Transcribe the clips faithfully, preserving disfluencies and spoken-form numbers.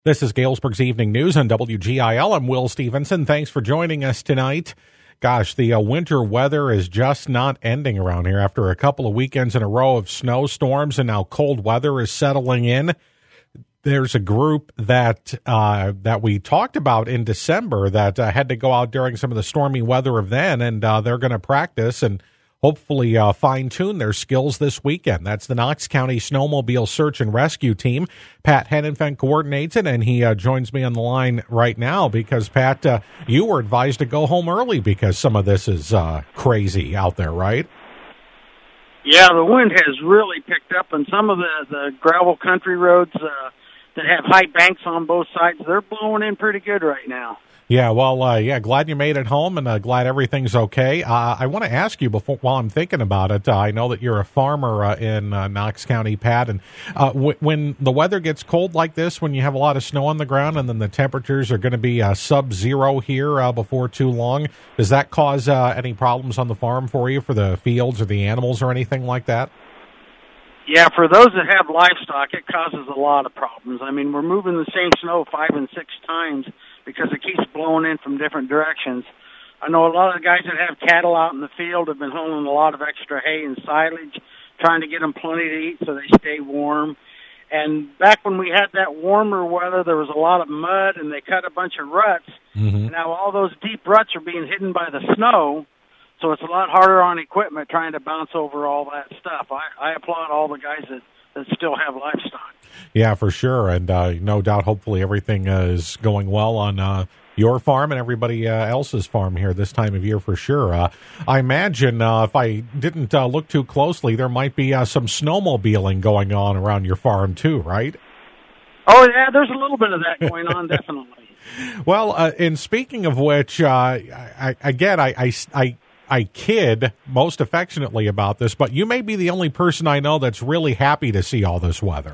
This is Galesburg's Evening News on W G I L. I'm Will Stevenson. Thanks for joining us tonight. Gosh, the uh, winter weather is just not ending around here after a couple of weekends in a row of snowstorms, and now cold weather is settling in. There's a group that uh, that we talked about in December that uh, had to go out during some of the stormy weather of then, and uh, they're going to practice and hopefully uh, fine-tune their skills this weekend. That's the Knox County Snowmobile Search and Rescue Team. Pat Henenfent coordinates it, and he uh, joins me on the line right now because, Pat, uh, you were advised to go home early because some of this is uh, crazy out there, right? Yeah, the wind has really picked up, and some of the, the gravel country roads uh, that have high banks on both sides, they're blowing in pretty good right now. Yeah, well, uh, yeah, glad you made it home, and uh, glad everything's okay. Uh, I want to ask you before, while I'm thinking about it, uh, I know that you're a farmer uh, in uh, Knox County, Pat, and uh, w- when the weather gets cold like this, when you have a lot of snow on the ground, and then the temperatures are going to be uh, sub-zero here uh, before too long, does that cause uh, any problems on the farm for you, for the fields or the animals or anything like that? Yeah, for those that have livestock, it causes a lot of problems. I mean, we're moving the same snow five and six times because it keeps blowing in from different directions. I know a lot of the guys that have cattle out in the field have been hauling a lot of extra hay and silage, trying to get them plenty to eat so they stay warm. And back when we had that warmer weather, there was a lot of mud, and they cut a bunch of ruts. Mm-hmm. And now all those deep ruts are being hidden by the snow, so it's a lot harder on equipment trying to bounce over all that stuff. I, I applaud all the guys that, that still have livestock. Yeah, for sure. And uh, no doubt, hopefully everything uh, is going well on uh, your farm and everybody uh, else's farm here this time of year for sure. Uh, I imagine uh, if I didn't uh, look too closely, there might be uh, some snowmobiling going on around your farm too, right? Oh, yeah, there's a little bit of that going on, definitely. Well, uh, and speaking of which, uh, I, again, I, I, I I kid most affectionately about this, but you may be the only person I know that's really happy to see all this weather.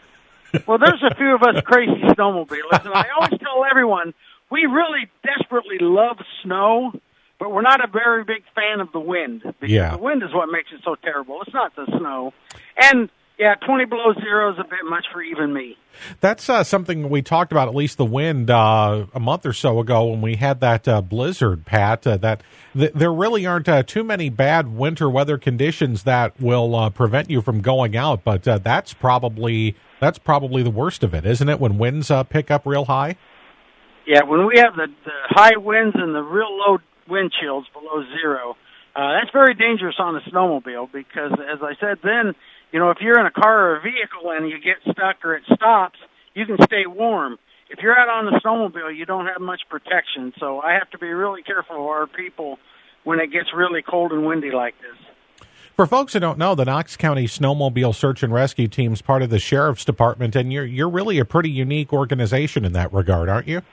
Well, there's a few of us crazy snowmobilers, and I always tell everyone, we really desperately love snow, but we're not a very big fan of the wind, because yeah. the wind is what makes it so terrible. It's not the snow. And, yeah, twenty below zero is a bit much for even me. That's uh, something we talked about, at least the wind, uh, a month or so ago when we had that uh, blizzard, Pat, uh, that th- there really aren't uh, too many bad winter weather conditions that will uh, prevent you from going out, but uh, that's probably that's probably the worst of it, isn't it, when winds uh, pick up real high? Yeah, when we have the, the high winds and the real low wind chills below zero, uh, that's very dangerous on a snowmobile because, as I said then, you know, if you're in a car or a vehicle and you get stuck or it stops, you can stay warm. If you're out on the snowmobile, you don't have much protection. So I have to be really careful of our people when it gets really cold and windy like this. For folks who don't know, the Knox County Snowmobile Search and Rescue Team is part of the Sheriff's Department, and you're you're really a pretty unique organization in that regard, aren't you?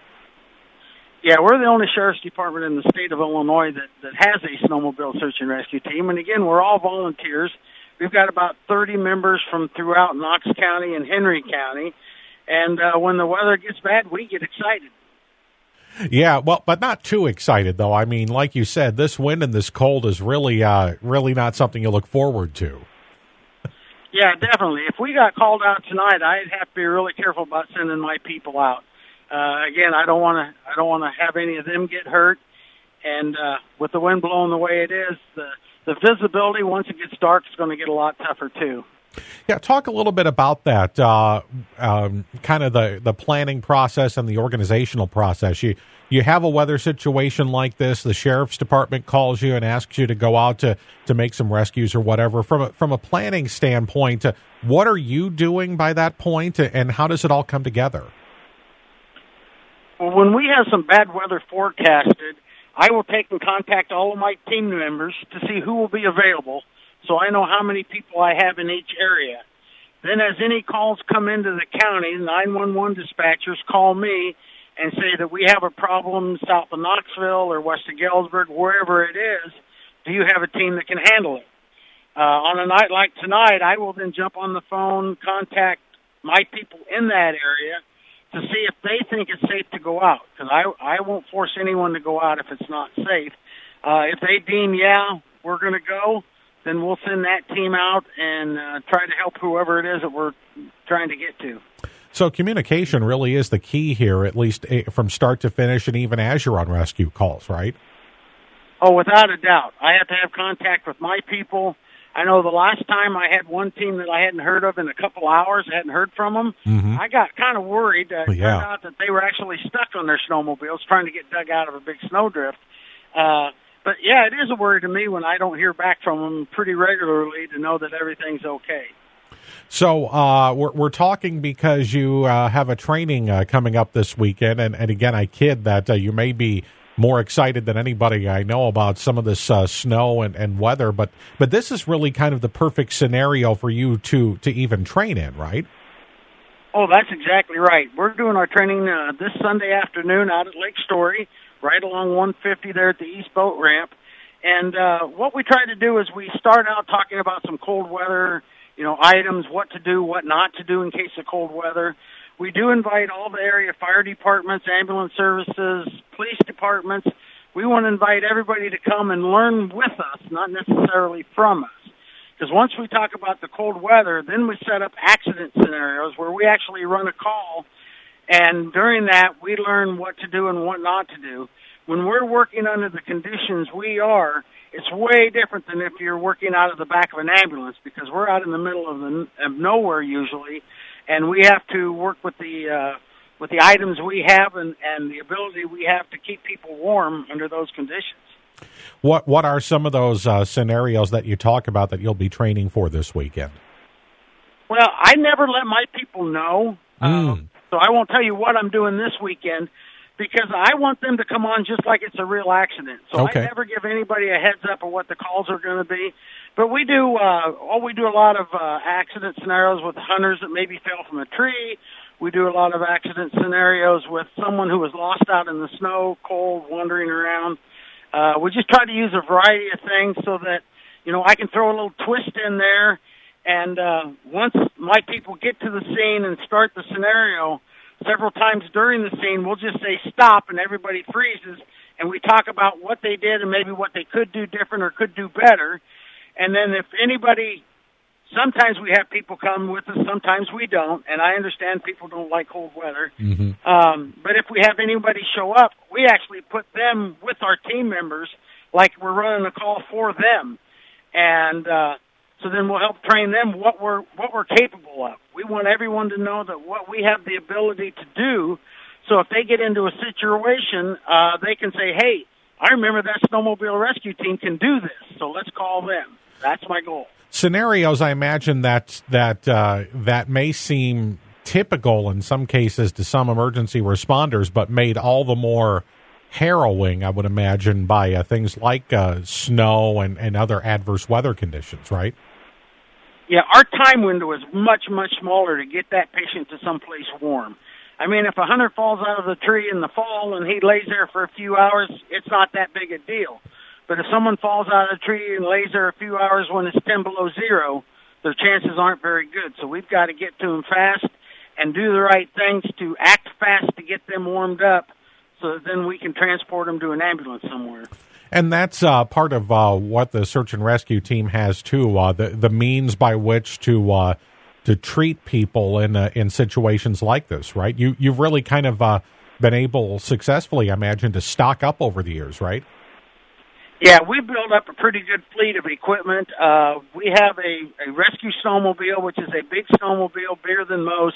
Yeah, we're the only Sheriff's Department in the state of Illinois that, that has a Snowmobile Search and Rescue Team. And again, we're all volunteers. We've got about thirty members from throughout Knox County and Henry County, and uh, when the weather gets bad, we get excited. Yeah, well, but not too excited, though. I mean, like you said, this wind and this cold is really, uh, really not something you look forward to. Yeah, definitely. If we got called out tonight, I'd have to be really careful about sending my people out. Uh, again, I don't want to. I don't want to have any of them get hurt, and uh, with the wind blowing the way it is, the The visibility, once it gets dark, is going to get a lot tougher, too. Yeah, talk a little bit about that, uh, um, kind of the, the planning process and the organizational process. You you have a weather situation like this, the Sheriff's Department calls you and asks you to go out to, to make some rescues or whatever. From a, from a planning standpoint, uh, what are you doing by that point, and how does it all come together? Well, when we have some bad weather forecasted, I will take and contact all of my team members to see who will be available so I know how many people I have in each area. Then as any calls come into the county, nine one one dispatchers call me and say that we have a problem south of Knoxville or west of Galesburg, wherever it is. Do you have a team that can handle it? Uh, on a night like tonight, I will then jump on the phone, contact my people in that area to see if they think it's safe to go out, because I, I won't force anyone to go out if it's not safe. Uh, if they deem, yeah, we're going to go, then we'll send that team out and uh, try to help whoever it is that we're trying to get to. So communication really is the key here, at least from start to finish, and even as you're on rescue calls, right? Oh, without a doubt. I have to have contact with my people. I know the last time I had one team that I hadn't heard of in a couple hours, I hadn't heard from them. Mm-hmm. I got kind of worried. Uh, it yeah. turned out that they were actually stuck on their snowmobiles trying to get dug out of a big snowdrift. Uh, but, yeah, it is a worry to me when I don't hear back from them pretty regularly to know that everything's okay. So uh, we're, we're talking because you uh, have a training uh, coming up this weekend, and, and again, I kid that uh, you may be more excited than anybody I know about some of this uh, snow and, and weather, but but this is really kind of the perfect scenario for you to, to even train in, right? Oh, that's exactly right. We're doing our training uh, this Sunday afternoon out at Lake Story, right along one fifty there at the East Boat Ramp. And uh, what we try to do is we start out talking about some cold weather, you know, items, what to do, what not to do in case of cold weather. We do invite all the area fire departments, ambulance services, police departments. We want to invite everybody to come and learn with us, not necessarily from us. Because once we talk about the cold weather, then we set up accident scenarios where we actually run a call, and during that, we learn what to do and what not to do. When we're working under the conditions we are, it's way different than if you're working out of the back of an ambulance, because we're out in the middle of, the, of nowhere usually, and we have to work with the uh, with the items we have and, and the ability we have to keep people warm under those conditions. What what are some of those uh, scenarios that you talk about that you'll be training for this weekend? Well, I never let my people know, mm. um, so I won't tell you what I'm doing this weekend, because I want them to come on just like it's a real accident. So okay. I never give anybody a heads up of what the calls are going to be. But we do, uh, oh, we do a lot of uh, accident scenarios with hunters that maybe fell from a tree. We do a lot of accident scenarios with someone who was lost out in the snow, cold, wandering around. Uh, we just try to use a variety of things so that, you know, I can throw a little twist in there. And uh, once my people get to the scene and start the scenario, several times during the scene, we'll just say stop, and everybody freezes, and we talk about what they did and maybe what they could do different or could do better. And then if anybody, sometimes we have people come with us, sometimes we don't, and I understand people don't like cold weather. Mm-hmm. Um, but if we have anybody show up, we actually put them with our team members like we're running a call for them. And uh, so then we'll help train them what we're what we're capable of. We want everyone to know that what we have the ability to do, so if they get into a situation, uh, they can say, hey, I remember that snowmobile rescue team can do this, so let's call them. That's my goal. Scenarios, I imagine that that uh, that may seem typical in some cases to some emergency responders, but made all the more harrowing, I would imagine, by uh, things like uh, snow and, and other adverse weather conditions, right? Yeah, our time window is much, much smaller to get that patient to someplace warm. I mean, if a hunter falls out of the tree in the fall and he lays there for a few hours, it's not that big a deal. But if someone falls out of the tree and lays there a few hours when it's ten below zero, their chances aren't very good. So we've got to get to them fast and do the right things to act fast to get them warmed up so that then we can transport them to an ambulance somewhere. And that's uh, part of uh, what the search and rescue team has too. Uh, the the means by which to uh, to treat people in uh, in situations like this, right? You you've really kind of uh, been able successfully, I imagine, to stock up over the years, right? Yeah, we built up a pretty good fleet of equipment. Uh, we have a, a rescue snowmobile, which is a big snowmobile, bigger than most.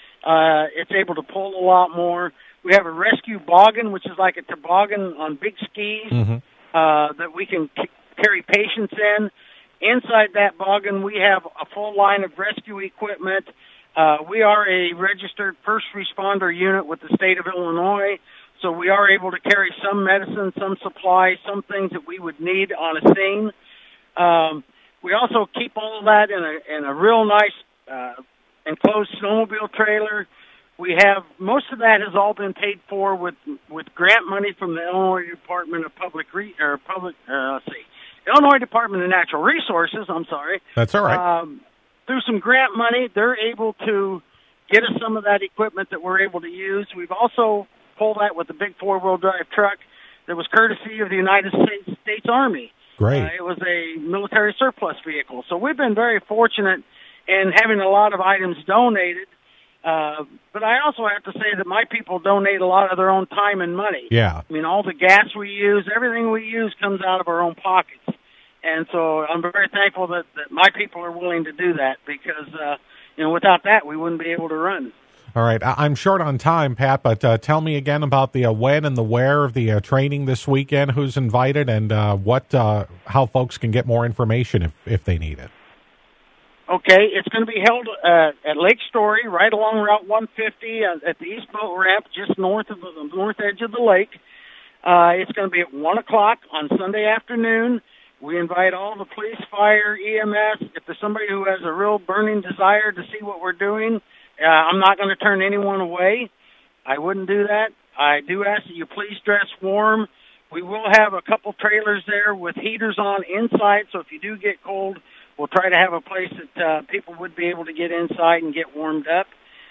Uh, it's able to pull a lot more. We have a rescue boggin, which is like a toboggan on big skis. Mm-hmm. Uh, that we can c- carry patients in. Inside that boggin, we have a full line of rescue equipment. Uh, we are a registered first responder unit with the state of Illinois, so we are able to carry some medicine, some supplies, some things that we would need on a scene. Um, we also keep all of that in a, in a real nice uh, enclosed snowmobile trailer. We have, most of that has all been paid for with with grant money from the Illinois Department of Public, Re, or Public, uh, let's see, Illinois Department of Natural Resources, I'm sorry. That's all right. Um, through some grant money, they're able to get us some of that equipment that we're able to use. We've also pulled that with a big four-wheel drive truck that was courtesy of the United States, States Army. Great. Uh, it was a military surplus vehicle. So we've been very fortunate in having a lot of items donated. Uh, but I also have to say that my people donate a lot of their own time and money. Yeah. I mean, all the gas we use, everything we use comes out of our own pockets. And so I'm very thankful that, that my people are willing to do that because, uh, you know, without that, we wouldn't be able to run. All right. I- I'm short on time, Pat, but uh, tell me again about the uh, when and the where of the uh, training this weekend, who's invited, and uh, what, uh, how folks can get more information if, if they need it. Okay, it's going to be held uh, at Lake Story, right along Route one fifty uh, at the East Boat Ramp, just north of the, the north edge of the lake. Uh, it's going to be at one o'clock on Sunday afternoon. We invite all the police, fire, E M S. If there's somebody who has a real burning desire to see what we're doing, uh, I'm not going to turn anyone away. I wouldn't do that. I do ask that you please dress warm. We will have a couple trailers there with heaters on inside, so if you do get cold, we'll try to have a place that uh, people would be able to get inside and get warmed up.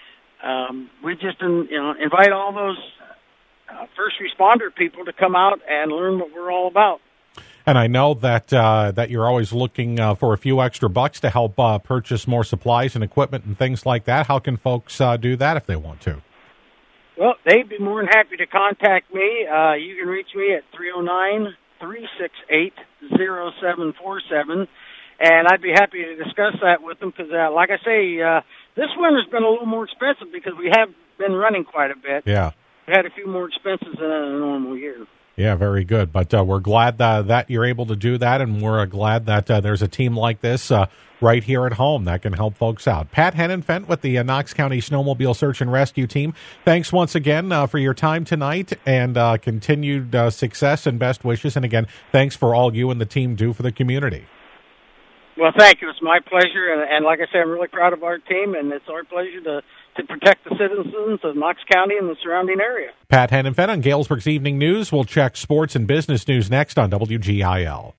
Um, we just you know, invite all those uh, first responder people to come out and learn what we're all about. And I know that uh, that you're always looking uh, for a few extra bucks to help uh, purchase more supplies and equipment and things like that. How can folks uh, do that if they want to? Well, they'd be more than happy to contact me. Uh, you can reach me at three oh nine, three six eight, oh seven four seven. And I'd be happy to discuss that with them because, uh, like I say, uh, this winter's been a little more expensive because we have been running quite a bit. Yeah. We had a few more expenses than in a normal year. Yeah, very good. But uh, we're glad uh, that you're able to do that, and we're uh, glad that uh, there's a team like this uh, right here at home that can help folks out. Pat Henenfent with the uh, Knox County Snowmobile Search and Rescue Team. Thanks once again uh, for your time tonight and uh, continued uh, success and best wishes. And again, thanks for all you and the team do for the community. Well, thank you. It's my pleasure. And, and like I say, I'm really proud of our team, and it's our pleasure to, to protect the citizens of Knox County and the surrounding area. Pat Henenfent on Galesburg's Evening News. We'll check sports and business news next on W G I L.